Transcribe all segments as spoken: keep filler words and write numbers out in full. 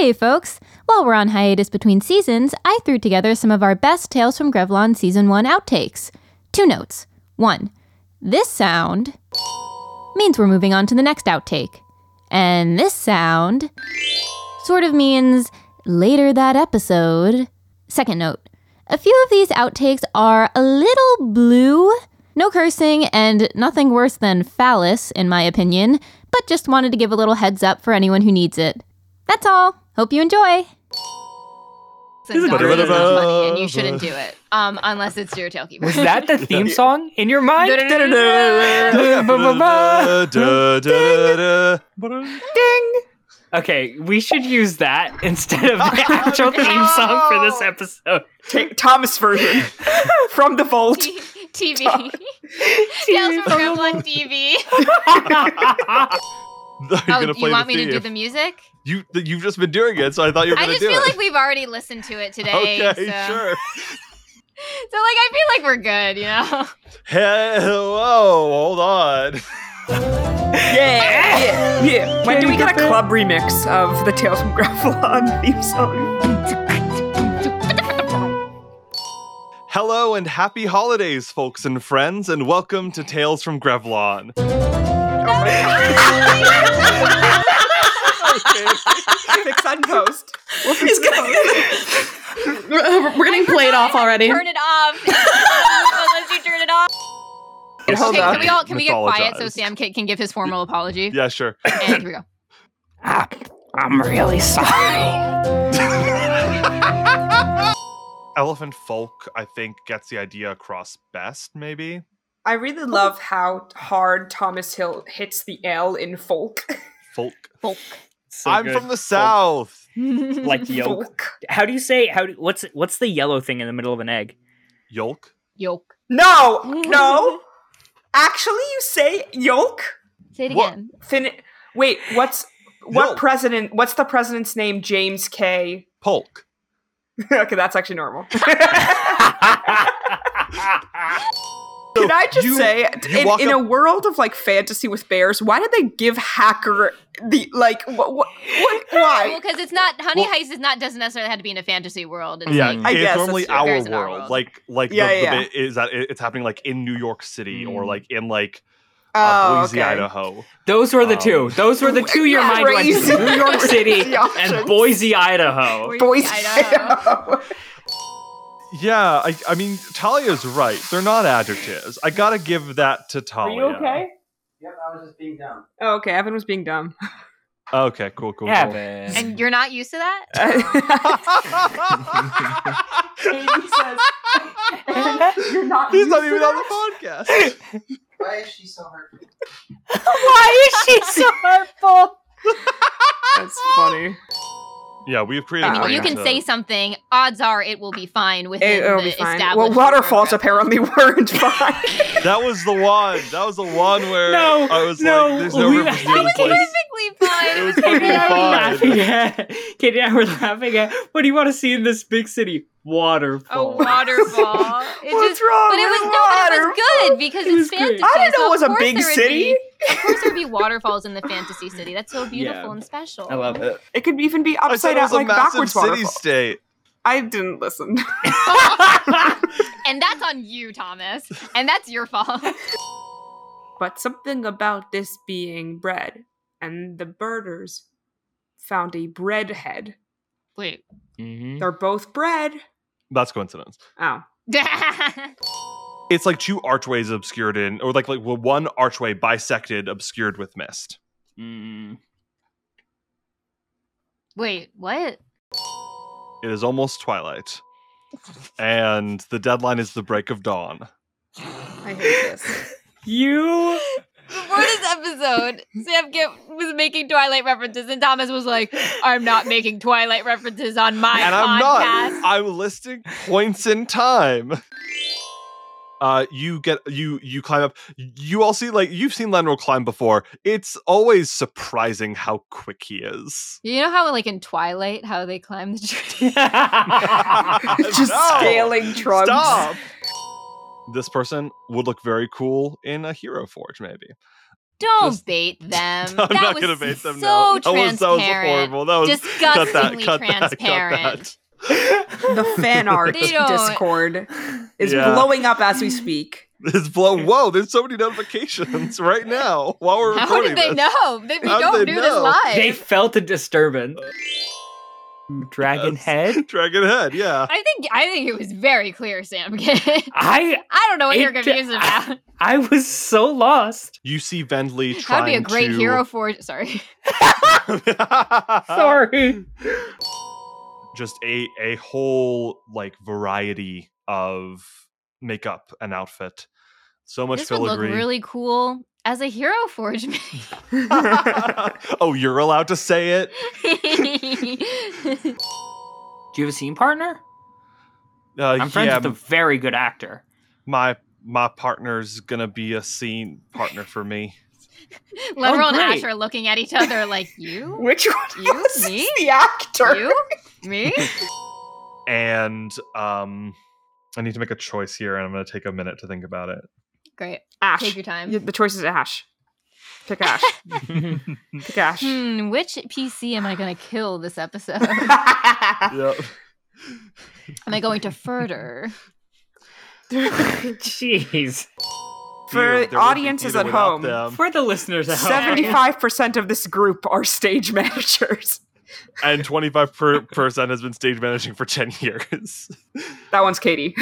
Hey folks! While we're on hiatus between seasons, I threw together some of our best Tales from Grevlon Season one outtakes. Two notes. One, this sound means we're moving on to the next outtake. And this sound sort of means later that episode. Second note, a few of these outtakes are a little blue. No cursing and nothing worse than phallus, in my opinion, but just wanted to give a little heads up for anyone who needs it. That's all. Hope you enjoy. It's not funny and you shouldn't do it, um, unless it's your Tailkeeper. Was that the theme song in your mind? Ding! Okay, we should use that instead of the actual theme song for this episode. Ta- Thomas version from the vault. T- TV. Tales from Grevlon T V. Oh, you want me to do the music? You, you've just been doing it, so I thought you were going to do it. I just feel like we've already listened to it today. Okay, so. sure. So, like, I feel like we're good, you know? Hey, whoa, hold on. Yeah, yeah, yeah. When do we get a club remix of the Tales from Grevlon theme song? Hello and happy holidays, folks and friends, and welcome to Tales from Grevlon. Fix that in post. We'll fix it We're, we're getting played off already. Turn it off. Unless you turn it off. Okay, hold okay, on. can we all can we get quiet so Sam can, can give his formal apology? Yeah, sure. And here we go. Ah, I'm really sorry. Elephant Folk, I think, gets the idea across best, maybe. I really love how hard Thomas Hill hits the L in folk. Folk. Folk. So I'm good. from the South. Like yolk. Folk. How do you say? How? Do, what's what's the yellow thing in the middle of an egg? Yolk. Yolk. No, no. Actually, you say yolk. Say it What? again. Fin- Wait, what's what Yolk. president? What's the president's name? James K. Polk. Okay, that's actually normal. Can I just you- say, you in, walk in up- a world of like fantasy with bears, why did they give Hacker the like? What? what, what Well, why? because it's not Honey Well- Heist is not doesn't necessarily have to be in a fantasy world. It's Yeah, like, I it's guess normally that's our true. Bears in our world. world. Like, like Yeah, the, yeah, the yeah. bit is that it- it's happening like in New York City or Mm. like in like Oh, uh, Boise, okay. Idaho. Those were the Um, two. Those were the two your mind went Crazy. to. New York City Crazy options. and Boise, Idaho. Boise, Boys, Idaho. Yeah, I, I mean, Talia's right. They're not adjectives. I gotta give that to Are Talia. you okay? Yep, I was just being dumb. Oh, okay, Evan was being dumb. Okay, cool, cool, Yeah, cool. man. And you're not used to that? Katie says, "You're not." He's used not to even that?" on the podcast. Why is she so hurtful? Why is she so hurtful? That's funny. Yeah, we've created. I mean, a you brand can to- say something. Odds are it will be fine within It, will the be fine. established. Well, waterfalls order. apparently weren't fine. That was the one. That was the one where No, I was no, like, "There's no we- room That for That was this place." perfectly fine. It was Katie perfectly and I were fine. laughing at. Katie and I were laughing at. What do you want to see in this big city? A Waterfall. waterfall. It What's just, wrong but it was with no, but it was waterfalls? good because It was it's great. fantasy. I didn't know so it was of a course big there would city. Be, of course, there'd be waterfalls in the fantasy city. That's so beautiful Yeah. and special. I love it. It could even be I said upside it was down, a like massive backwards city waterfall. state. I didn't listen. And that's on you, Thomas. And that's your fault. But something about this being bread, and the birders found a bread head. Wait. Mm-hmm. They're both bread. That's coincidence. Oh. It's like two archways obscured in, or like like well, one archway bisected, obscured with mist. Mm. Wait, what? It is almost twilight, and the deadline is the break of dawn. I hate this. You. Before this episode, Sam Gibb was making Twilight references, and Thomas was like, I'm not making Twilight references on my and podcast. I'm not. I'm listing points in time. Uh, you get you you climb up. You all see like you've seen Lenro climb before. It's always surprising how quick he is. You know how, like in Twilight, how they climb the tree? Just No. scaling trunks. Stop. This person would look very cool in a Hero Forge, maybe. Don't Just- bait them. I'm that not was gonna bait them. so no, that was, transparent. that was horrible. That was Disgustingly cut that, cut transparent. That, cut that. The fan art They don't- Discord is Yeah. blowing up as we speak. It's blow. Whoa! There's so many notifications right now while we're How recording did they this. know? They, we How did don't they do this know? live. They felt a disturbance. Dragon Yes. head? Dragon head. Yeah. I think I think it was very clear, Sam. I I don't know what It- you're confused about. I was so lost. You see Vendley trying That'd be a great to... hero for. Sorry. Sorry. Just a a whole like variety of makeup and outfit. So much This would look filigree. really cool as a hero forge. Oh, you're allowed to say it. Do you have a scene partner? Uh, I'm friends yeah, with a very good actor. my my partner's gonna be a scene partner for me. Lenroll and great. Ash are looking at each other like, you? Which one You? was Me? the actor? You? Me? And um, I need to make a choice here, and I'm gonna take a minute to think about it. Great. Ash. Take your time. Yeah, the choice is Ash. Pick Ash. Pick Ash. Hmm, which P C am I going to kill this episode? Yep. Am I going to further? Jeez. For There would be audiences either at without home, them. For the listeners at home. seventy-five percent of this group are stage managers. And twenty-five percent has been stage managing for ten years. That one's Katie.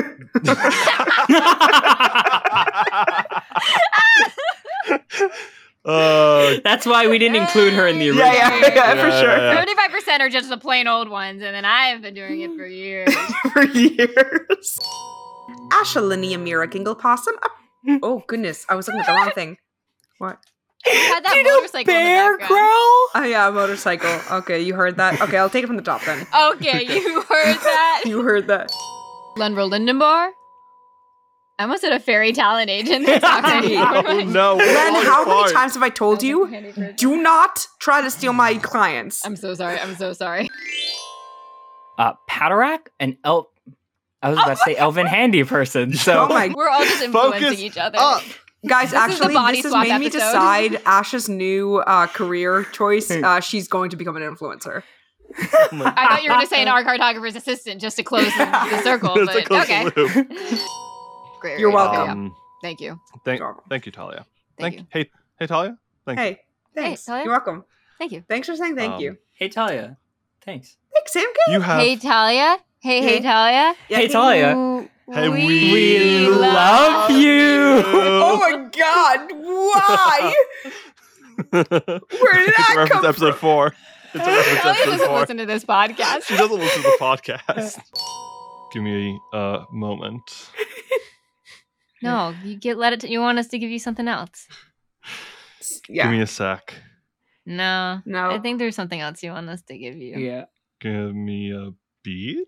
uh, That's why we didn't include her in the original. Yeah, yeah, yeah, for Yeah, sure. yeah, yeah. seventy-five percent are just the plain old ones, and then I've been doing it for years. For years. Ashalinia Mira Gingle Possum. Oh, goodness. I was looking at the wrong thing. What? Had that Did a motorcycle in the bear background. growl? Oh, yeah, a motorcycle. Okay, you heard that. Okay, I'll take it from the top then. Okay, you heard that? You heard that. Lenroll Lindenbar? I almost said a fairy talent agent. That's not gonna be no, right. no. we're Len, falling how many apart. times have I told you? Do not try to steal my clients. I'm so sorry. I'm so sorry. Uh, Padarak? An elf. I was about to say elven handy person. So Oh my We're all just influencing Focus each other. up. Guys, This is the actually, body this has swap made me episode. decide Ash's new uh, career choice. Uh, she's going to become an influencer. Oh my I thought you were going to say an art cartographer's assistant just to close the, the circle, Just to but close okay. the loop. Great, You're great, welcome. okay, yeah. Um, Thank you. thank, You're welcome. thank you, Talia. Thank Thank, you. Hey, hey, Talia. Thank you. Hey, thanks. Talia? You're welcome. Thank you. Thanks for saying thank Um, you. hey Talia. Thanks. Thanks, Sam. You have. Hey, Talia. Hey, hey, Hey. Talia. Yeah, hey Talia. Ooh, Hey, we, We love you. Oh my god, why? Where did that Reference come episode from? four. It's a reference Talia episode doesn't four. listen to this podcast. She doesn't listen to the podcast. Give me a moment. No, you get let it. You want us to give you something else? Yeah. Give me a sec. No, No. I think there's something else you want us to give you. Yeah. Give me a beat.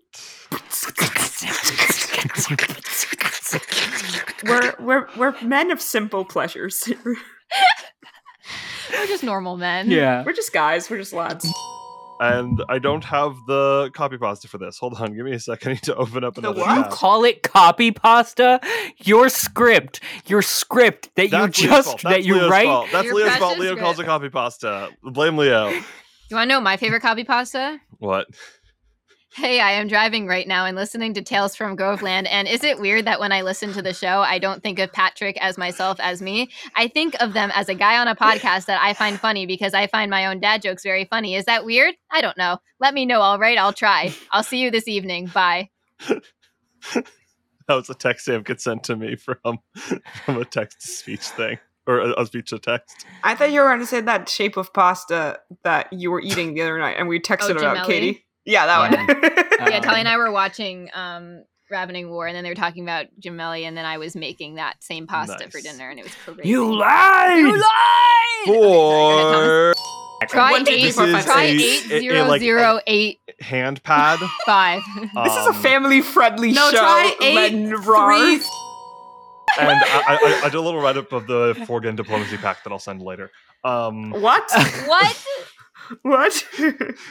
We're we're we're men of simple pleasures. We're just normal men. Yeah. We're just guys. We're just lads. And I don't have the copy pasta for this. Hold on, give me a sec. I need to open up another what? You tab. call it copy pasta? Your script, your script that That's you Leo's just fault. that That's you Leo's write. fault. That's Your Leo's fault. precious Leo calls it script. copy pasta. Blame Leo. You want to know my favorite copy pasta? What? Hey, I am driving right now and listening to Tales from Groveland. And is it weird that when I listen to the show, I don't think of Patrick as myself as me? I think of them as a guy on a podcast that I find funny because I find my own dad jokes very funny. Is that weird? I don't know. Let me know. All right, I'll try. I'll see you this evening. Bye. That was a text Sam could send to me from, from a text to speech thing. Or a, a speech to text. I thought you were going to say that shape of pasta that you were eating the other night, and we texted Oh, about gemelli? Katie. Yeah, that Yeah. one. Yeah, Um, Talia and I were watching um, Ravening War, and then they were talking about gemelli, and then I was making that same pasta Nice. for dinner, and it was crazy. You lied. You lied! Okay, sorry, go ahead, Thomas. For Try One, two, three, eight. four, five, Try six. eight A- a- zero like, zero eight hand pad. five. This is a Um, family-friendly No, show. try eight, Len Rar. three. And I, I, I did a little write up of the Forgan diplomacy pact that I'll send later. Um, What? What? What?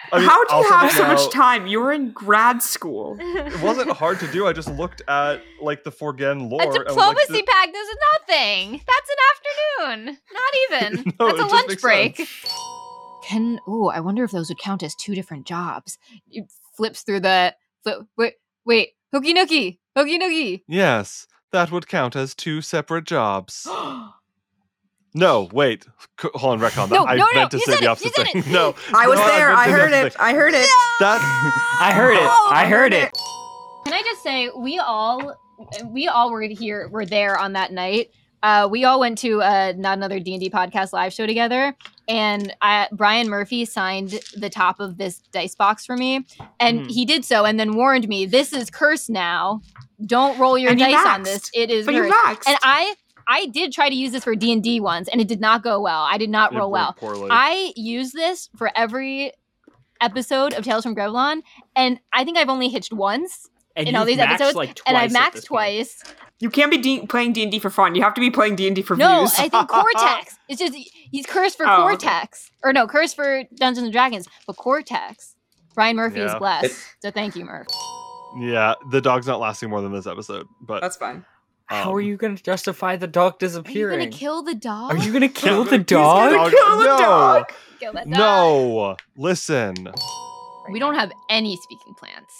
I mean, How do you also have so now- much time? You were in grad school. It wasn't hard to do. I just looked at like the Forgen lore. A and was like, diplomacy th- pact is nothing. That's an afternoon. Not even. No, That's a it just lunch makes break. sense. Can oh, I wonder if those would count as two different jobs. It flips through the flip, wait, wait, hooky nookie, hooky nookie. Yes, that would count as two separate jobs. No, wait. C- hold on, retcon that. No, I no, no, meant to you say said the it, opposite you said thing. it. No. I was no, there. meant I to say the heard opposite it. thing. I heard it. That I heard it. I heard it. Can I just say we all we all were here were there on that night. Uh, we all went to uh, not another D and D podcast live show together, and I, Brian Murphy signed the top of this dice box for me, and Mhm. he did so, and then warned me, "This is cursed now. Don't roll your And you dice on maxed. this. It is But you cursed." maxed. And I I did try to use this for D and D once, and it did not go well. I did not It roll went well. poorly. I use this for every episode of Tales from Grevlon, and I think I've only hitched once And in all you've these maxed, episodes, like, and I've twice at maxed this point. twice. You can't be D- playing D and D for fun. You have to be playing D and D for No, views. I think Cortex. It's just he's cursed for Oh, okay. Cortex, or no, cursed for Dungeons and Dragons, but Cortex. Brian Murphy is Yeah. blessed, It- so thank you, Murph. Yeah, the dog's not lasting more than this episode. But That's fine. How um, are you going to justify the dog Are you disappearing? gonna kill the dog? Are you going to kill Yeah, the he's dog? gonna Kill the no, dog. kill that dog? no. Listen. We don't have any speaking plants.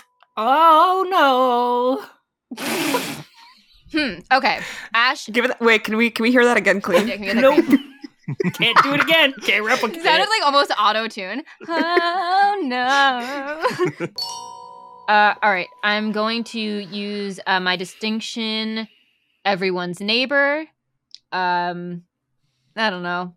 Oh no. Hmm. Okay, Ash. Give it. Wait. Can we? Can we hear that again, Yeah, clean? can we get that Nope. clean? Can't do it again. Can't replicate It sounded it. like almost auto tune. Oh no. uh, all right, I'm going to use uh, my distinction, everyone's neighbor. Um, I don't know.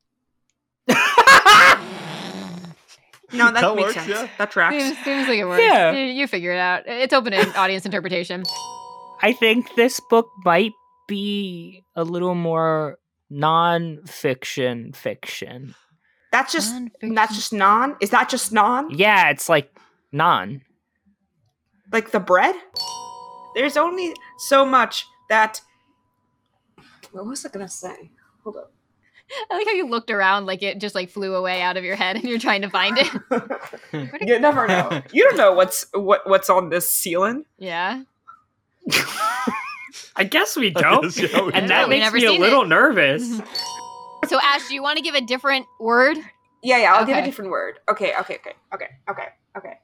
No, that, That makes works, sense. yeah. That tracks. Seems, seems like it works. Yeah. You, you figure it out. It's open to audience interpretation. I think this book might be a little more non-fiction fiction. That's just. Non-fiction. That's just non. Is that just non? Yeah, it's like non. Like the bread? There's only so much that. What was I gonna say? Hold up. I like how you looked around like it just like flew away out of your head and you're trying to find it. You never know. You don't know what's what what's on this ceiling. Yeah. I guess we don't. guess, yeah, we and don't. that We've makes never me a seen little it. nervous. So Ash, do you want to give a different word? Yeah, yeah. I'll give a Okay. different word. Okay, okay, okay, okay, okay, okay.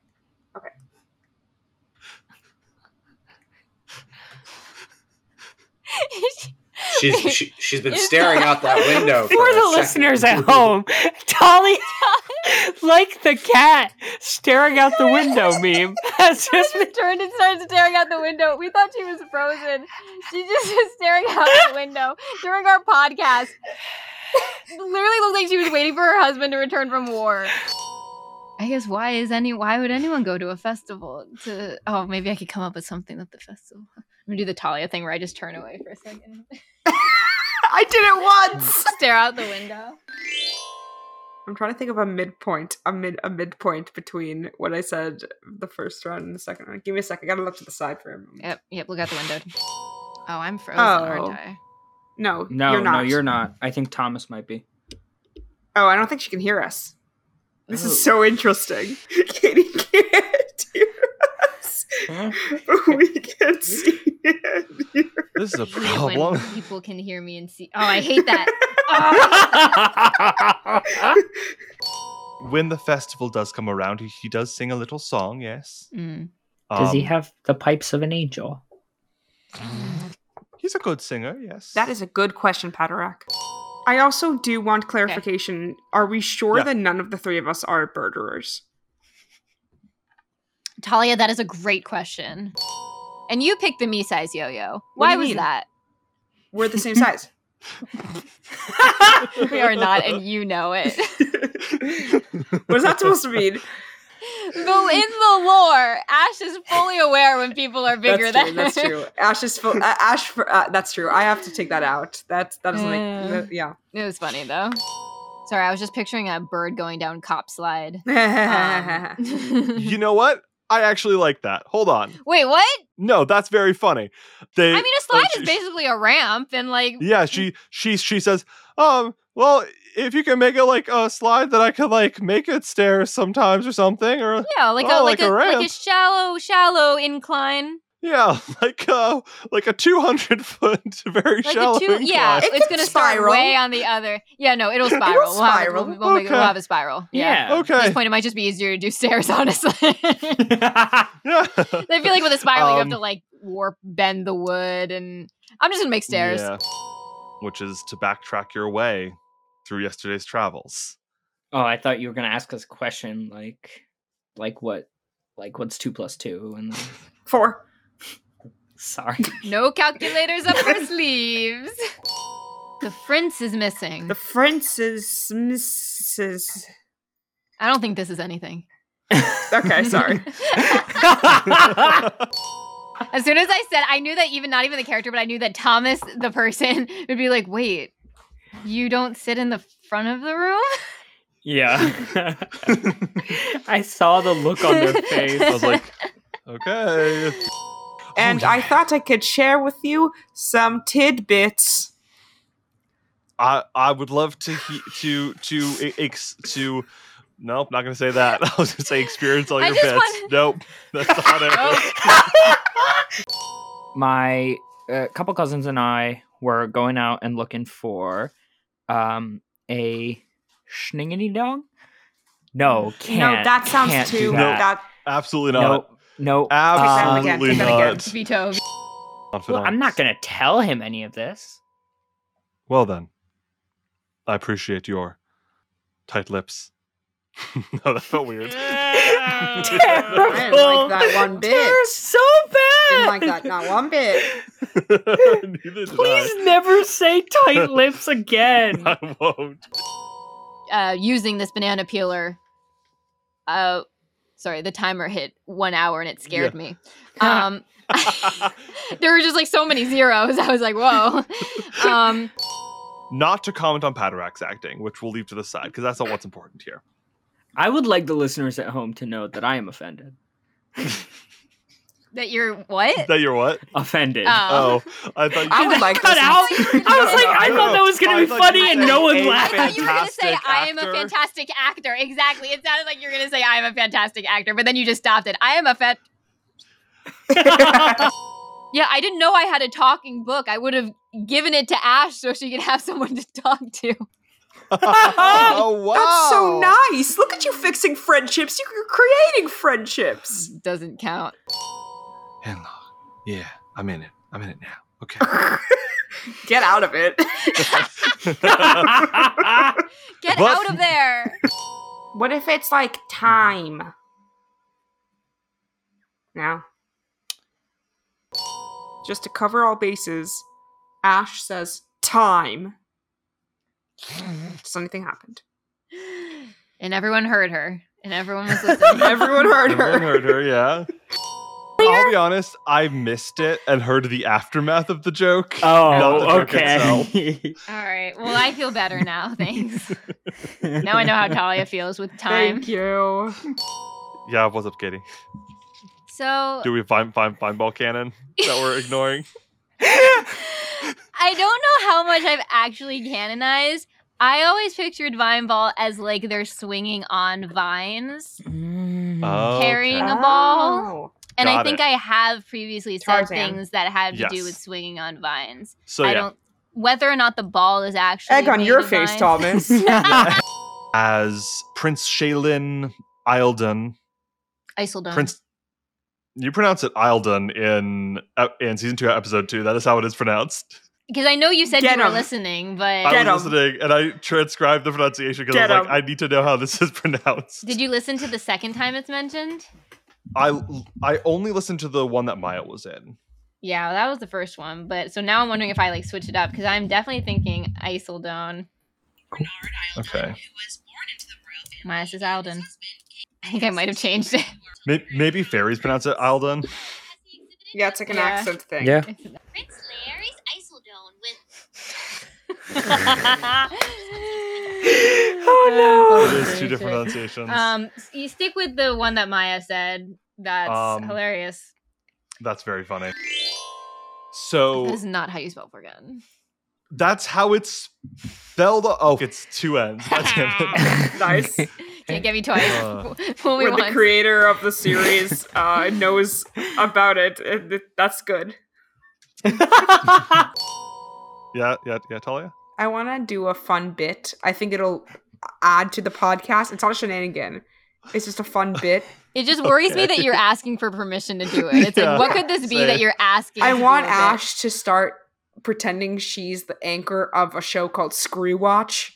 She's she, she's been staring out that window for, For a the second. listeners at home, Dolly, like the cat staring out the window meme, has just been. Just turned and started staring out the window. We thought she was frozen. She just was staring out the window during our podcast. Literally looked like she was waiting for her husband to return from war. I guess why is any why would anyone go to a festival to oh maybe I could come up with something at the festival. I'm gonna do the Talia thing where I just turn away for a second. I did it once. Stare out the window. I'm trying to think of a midpoint, a mid, a midpoint between what I said the first round and the second round. Give me a second. I gotta look to the side for a moment. Yep, yep, look out the window. Oh, I'm frozen, Oh. aren't I? No, No, you're not. no, you're not. I think Thomas might be. Oh, I don't think she can hear us. This Oh. is so interesting. Katie can't hear us, Huh? but we can see it. This is a I hate it when problem. people can hear me and see. Oh, I hate that. Oh. When the festival does come around, he, he does sing a little song, yes. Mm. Does he Um, have the pipes of an angel? He's a good singer, yes. That is a good question, Padarak. I also do want clarification. Are we sure Yeah. that none of the three of us are murderers? Talia, that is a great question. And you picked the me size yo-yo. What do Why you was mean? that? We're the same size. We are not, and you know it. What is that supposed to mean? Though in the lore, Ash is fully aware when people are bigger that's true. than That's her. true. Ash is full. Uh, Ash. For, uh, that's true. I have to take that out. That's that doesn't make. Uh. that- yeah. It was funny though. Sorry, I was just picturing a bird going down cop slide. Um, You know what? I actually like that. Hold on. Wait, what? No, that's very funny. They I mean, a slide uh, is she- basically a ramp, and like, Yeah, she she she says, Um, well, if you can make it like a slide that I could like make it stairs sometimes or something, or Yeah, like oh, a like, like a a, like a ramp. shallow, shallow incline. yeah, like uh, like a two hundred foot very Like shallow a two, yeah, incline. It it's can gonna start spiral. way on the other. Yeah, no, it'll spiral. We'll have, it- spiral. we'll, we'll, make it- we'll Okay. have a spiral. Yeah. Yeah. At this Okay. point, it might just be easier to do stairs, honestly. Yeah. I feel like with a spiral, you have Um, to like warp, bend the wood, and I'm just gonna make stairs. Yeah. Which is to backtrack your way through yesterday's travels. Oh, I thought you were gonna ask us a question like, like what, like what's two plus two? And then... Four. sorry. No calculators up our sleeves. The Prince is missing. The Prince is Missus I don't think this is anything. Okay, sorry. As soon as I said, I knew that even not even the character, but I knew that Thomas, the person, would be like, "Wait, you don't sit in the front of the room?" Yeah. I saw the look on their face. I was like, okay. And Oh, I yeah. thought I could share with you some tidbits. I I would love to he- to to ex- to. Nope, not gonna say that. I was gonna say experience all I your just bits. want- Nope, that's not it. My uh, couple cousins and I were going out and looking for um a schningity dog. No, can't. no, that sounds can't do too. that. That Absolutely no, not. no. Absolutely um, Say that again. not. Veto. well, I'm not gonna tell him any of this. Well then, I appreciate your tight lips. No, that felt weird. I didn't like that one bit. They're so Didn't bad. like that, not one bit. Neither did Please never say tight lips again. I. I won't. Uh, using this banana peeler. Uh, sorry, the timer hit one hour and it scared me. Um, there were just like so many zeros. I was like, whoa. Um, Not to comment on Padarak's acting, which we'll leave to the side because that's not what's important here. I would like the listeners at home to know that I am offended. that you're what? That you're what? Offended. Oh. Oh, I thought you I would like Cut this. out. I was like, I no, thought no. that was gonna I be thought funny, you and said no one a laughed. I thought you were going to say, fantastic I am a actor. fantastic actor. Exactly. It sounded like you were going to say, I am a fantastic actor, but then you just stopped it. I am a fan. Yeah, I didn't know I had a talking book. I would have given it to Ash so she could have someone to talk to. Oh wow, That's so nice. Look at you fixing friendships. You're creating friendships. Doesn't count. Hello. Yeah, I'm in it. I'm in it now. Okay. Get out of it. Get But- out of there. What if it's like time? Now. Just to cover all bases, Ash says time. Does anything happened? And everyone heard her. And everyone was listening. Everyone heard her. Everyone heard her. Yeah. I'll be honest. I missed it and heard the aftermath of the joke. not the Oh, joke itself. okay. All right. Well, I feel better now. Thanks. Now I know how Talia feels with time. Thank you. Yeah. What's up, Katie? So Do we find find find ball cannon that we're ignoring? I don't know how much I've actually canonized. I always pictured Vine Ball as like they're swinging on vines, Oh, carrying okay. a ball. Oh. And I Got think it. I have previously said Tarzan. things that had to do Yes. with swinging on vines. So I yeah, don't whether or not the ball is actually Egg on made your of face, vines. Thomas. as Prince Shaylin Eildon, Isildur. Prince. You pronounce it Eildon in uh, in season two, episode two. That is how it is pronounced. Because I know you said Get you were 'em. listening, but I Get 'em. was listening and I transcribed the pronunciation because I Get was like, 'em. I need to know how this is pronounced. did you listen to the second time it's mentioned? I I only listened to the one that Maya was in. Yeah, that was the first one. But so now I'm wondering if I like switch it up because I'm definitely thinking Isildur. Okay. Maya says Alden. I think I might have changed it. Maybe, maybe fairies pronounce it Eildon. Yeah, it's like an Yeah. accent thing. Yeah. Prince Larry's Isildur with oh It is two different pronunciations. Um, s- you stick with the one that Maya said. That's Um, hilarious. That's very funny. So That is not how you spell forgotten. That's how it's spelled. Oh, it's two N's. God damn it. Nice. Can't give me twice. Uh. Fool me When the once. creator of the series uh, knows about it, it, it- that's good. Yeah, yeah, yeah, Talia? I want to do a fun bit. I think it'll add to the podcast. It's not a shenanigan. It's just a fun bit. It just worries me Okay. that you're asking for permission to do it. It's Yeah, like, what could this be same. that you're asking? I to want do a bit? Ash to start pretending she's the anchor of a show called Screw Watch.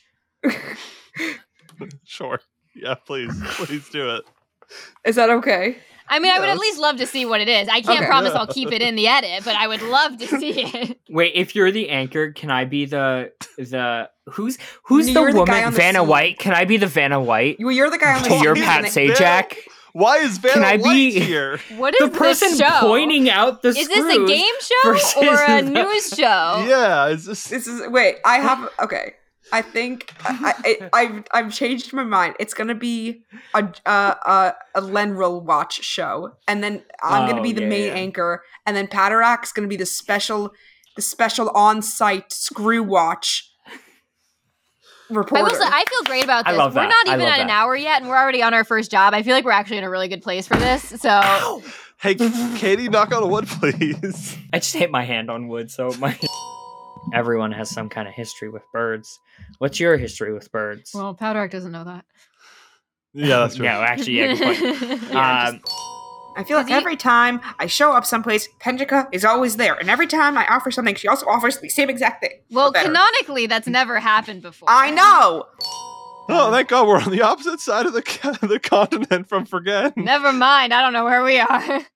Sure. Yeah, please. Please do it. Is that okay? I mean, I would at Yes. least love to see what it is. I can't Okay. promise I'll keep it in the edit, but I would love to see it. Wait, if you're the anchor, can I be the the who's who's You're the the guy woman? on the Vanna scene. White? Can I be the Vanna White? You, you're the guy on the To your Why Pat is it Sajak? Why is Vanna Can I White be- here? What is The person this show? pointing out the Is this a screws game show versus or a the- news show? Yeah, is this This is wait. I have okay. I think I, I I've I've changed my mind. It's gonna be a a a, a Lenril watch show, and then I'm gonna Oh, be the yeah, main yeah. anchor, and then Patarak's gonna be the special the special on site Screw Watch reporter. I will say, I feel great about I this. love We're that. not I even love at an that. hour yet, and we're already on our first job. I feel like we're actually in a really good place for this. So, Hey, Katie, knock on wood, please. I just hit my hand on wood, so my everyone has some kind of history with birds. What's your history with birds? well, Powderak doesn't know that. Yeah, that's true. No, actually, yeah, good point. Yeah, um, I feel like Does he- every time I show up someplace, Pendrika is always there, and every time I offer something, she also offers the same exact thing. Well, but better. canonically, that's never happened before. I know. Oh, thank God we're on the opposite side of the ca- the continent from Forget. Never mind. I don't know where we are.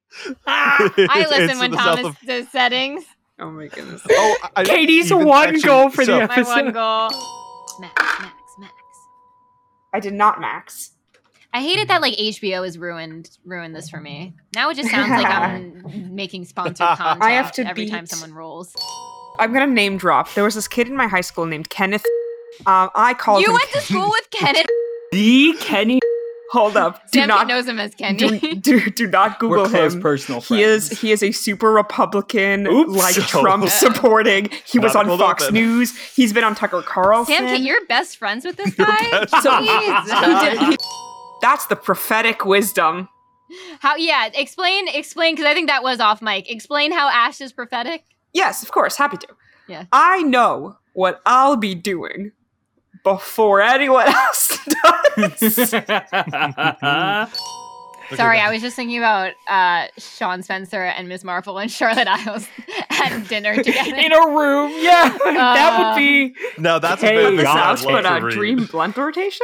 I It's- listen it's when in the south Thomas of- does settings. Oh my goodness. Oh, I- Katie's even one actually- goal for so- the My one episode. goal. Max, Max, Max. I did not max. I hated that like H B O has ruined ruined this for me. Now it just sounds like I'm making sponsored content I have to every time beat- someone rolls. I'm gonna name drop. There was this kid in my high school named Kenneth. Um, I called You him. went to school with Kenneth. The Kenny. Hold up. Do Sam not knows him as Kenny. do, do, do not Google We're close him. personal friends. He is he is a super Republican, Oops. like Oh. Trump supporting. He was on Not Fox open. News. He's been on Tucker Carlson. Sam, Kate, you're best friends with this guy. best So- Jesus. He did- he- that's the prophetic wisdom. How? Yeah, explain, explain, because I think that was off mic. Explain how Ash is prophetic. Yes, of course, happy to. Yeah. I know what I'll be doing before anyone else does. Sorry, I was just thinking about uh, Sean Spencer and Miz Marple and Charlotte Isles at dinner together. In a room, yeah, that would be. No, that's a Hey, bit God, Sounds love but to a read. dream blunt rotation?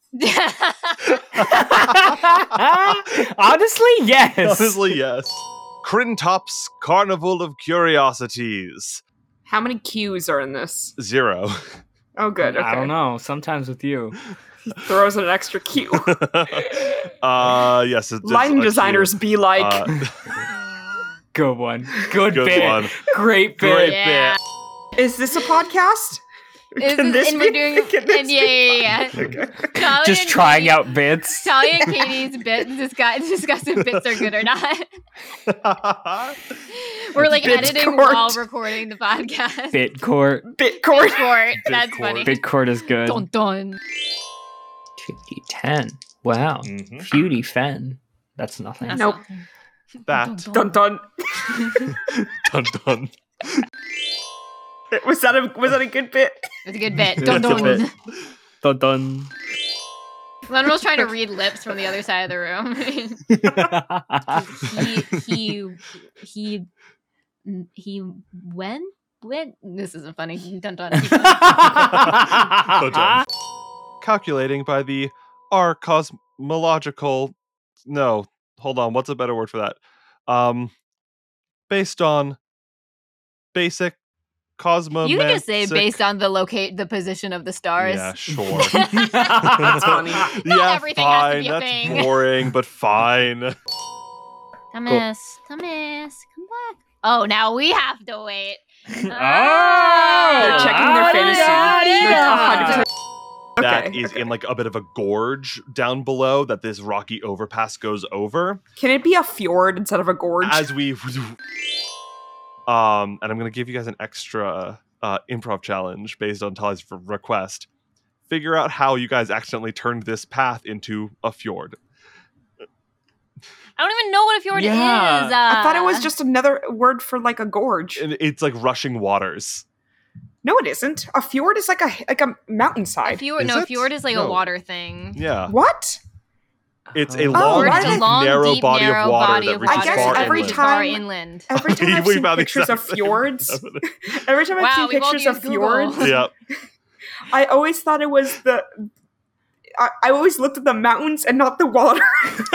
Honestly, yes. Honestly, yes. Krintop's Carnival of Curiosities. How many Q's are in this? Zero. Oh, good. Okay. I don't know. Sometimes with you. Throws an extra Q. uh, yes. It's, Lighting it's a designers be like, Uh, Good one. Good, good bit. one. Great bit. Great Yeah. is this a podcast? Is Can this, this and be- we're doing, can this and yeah, yeah, yeah. Okay. Talia Just and trying Katie- out bits. Talia and Katie's bits discuss, discuss if bits are good or not. We're like Bits editing court. while recording the podcast. Bit court. Bitcoin. Court. That's Bitcourt. funny. Bit court is good. Dun dun. two D ten. Wow. Mhm. Beauty Fen. That's nothing. That's Nope. not- That. Dun dun. Dun dun. Was that a was that a good bit? It's a good bit. Yeah, Dun it's a dun. bit. Dun dun. Lenrill's trying to read lips from the other side of the room. he he he he when when this isn't funny. Dun dun. Dun dun. Calculating by the R cosmological. No, hold on. What's a better word for that? Um, based on basic cosmo. You can just say based on the locate the position of the stars. Yeah, sure. That's funny. yeah, everything has to fine. be a That's thing. boring, but fine. Thomas, Thomas, come back. Oh, now we have to wait. Oh, They're checking their fantasy. They're one hundred percent That Okay, is okay. in like a bit of a gorge down below that this rocky overpass goes over. Can it be a fjord instead of a gorge? As we um and I'm gonna give you guys an extra uh, improv challenge based on Tali's r- request. Figure out how you guys accidentally turned this path into a fjord. I don't even know what a fjord Yeah. is. Uh, I thought it was just another word for like a gorge. And it's like rushing waters. No, it isn't. A fjord is like a like a a mountainside. fjord. Is No, a it? fjord is like No. a water thing. Yeah. What? It's a Oh. long, why deep, did I- long, narrow deep, body narrow of water body that of reaches water I guess far every inland. far time- inland. Every time I've We seen found pictures of exactly fjords, evidence. every time I've Wow, seen we both pictures of used Google. fjords, Yep. I always thought it was the. I, I always looked at the mountains and not the water.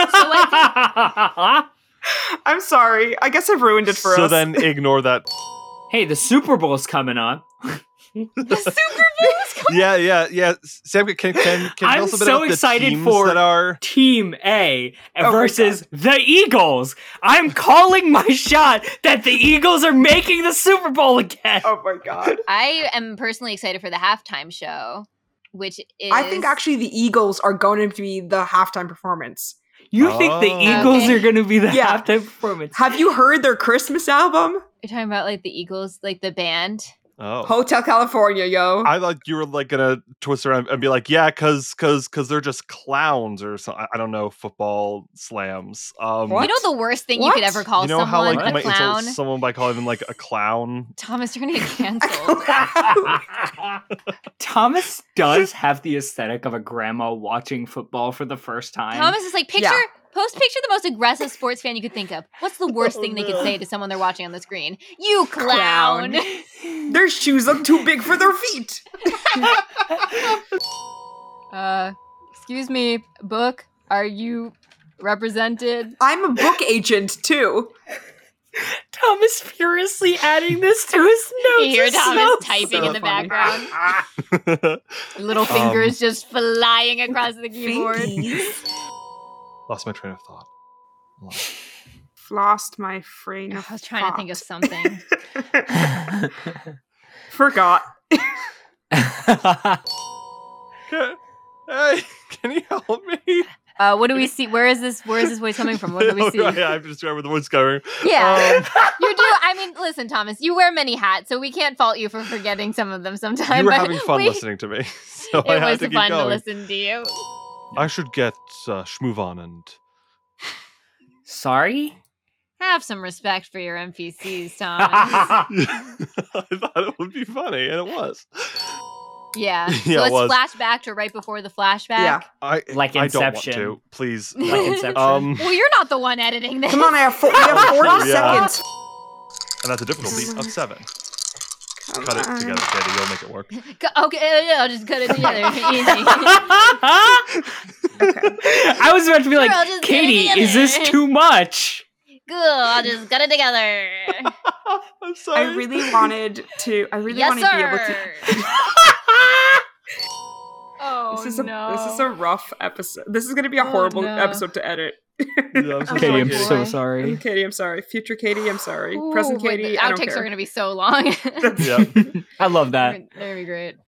I'm sorry. I guess I've ruined it for So us. then ignore that. Hey, the Super Bowl's coming up. The Super Bowl's coming. Yeah, yeah, yeah. Sam, can can can you tell I'm us a bit so about the excited teams for- that are? Team A Oh my versus the Eagles. I'm calling my shot that the Eagles are making the Super Bowl again. Oh my god. I am personally excited for the halftime show, which is. I think actually the Eagles are going to be the halftime performance. You think the Oh. Eagles Okay. are going to be the Yeah. halftime performance? Have you heard their Christmas album? You're talking about like the Eagles, like the band. Oh. Hotel California, yo. I thought you were like gonna twist around and be like, yeah, cause cause cause they're just clowns or something. I don't know, football slams. Um, What? You know the worst thing you could What? ever call you know how someone like you a might clown? insult someone by calling them like a clown? Thomas, you're gonna get canceled. Thomas does have the aesthetic of a grandma watching football for the first time. Thomas is like, picture, Yeah. post picture the most aggressive sports fan you could think of. What's the worst Oh, thing they no. could say to someone they're watching on the screen? You clown. Their shoes look too big for their feet. uh, excuse me, book. Are you represented? I'm a book agent too. Thomas furiously adding this to his notes. You hear is Thomas so- typing so in the funny. background. Little Um, fingers just flying across the keyboard. Lost my train of thought. Lost my frame I of was trying to think of thought. something. Forgot. Okay. Hey, can you help me? Uh, what do we see? Where is this? Where is this voice coming from? What do we see? Oh, yeah, I'm just where the voice going. Yeah, Um, you do. I mean, listen, Thomas, you wear many hats, so we can't fault you for forgetting some of them sometimes. you were but having fun we- listening to me, so I It had was to keep fun to going. listen to you. I should get uh, Schmoovon and Sorry? Have some respect for your N P Cs, Thomas. I thought it would be funny, and it was. Yeah. So Yeah, it let's was. flash back to right before the flashback. Yeah. I Like I don't want Inception. to. Please. Like no. Inception. Um, Well, you're not the one editing this. Come on, I have, four, we have forty Yeah. seconds. and that's a difficulty of seven. Come Cut it on. together, Katie. You'll make it work. Cu- Okay, yeah, I'll just cut it together. Easy. I was about to be Sure, I'll like, just get it Katie, is this together." too much? Cool. I'll just cut it together. I'm sorry. I really wanted to. I really yes, wanted to be sir. able to. Oh This is a no. this is a rough episode. This is going to be a Oh, horrible no. episode to edit. Yeah, I'm so Oh, Katie, sorry, I'm boy. so I'm sorry. Katie, I'm sorry. Future Katie, I'm sorry. Ooh, Present wait, Katie, the I don't outtakes care. are going to be so long. Yeah. I love that. They're going to be great.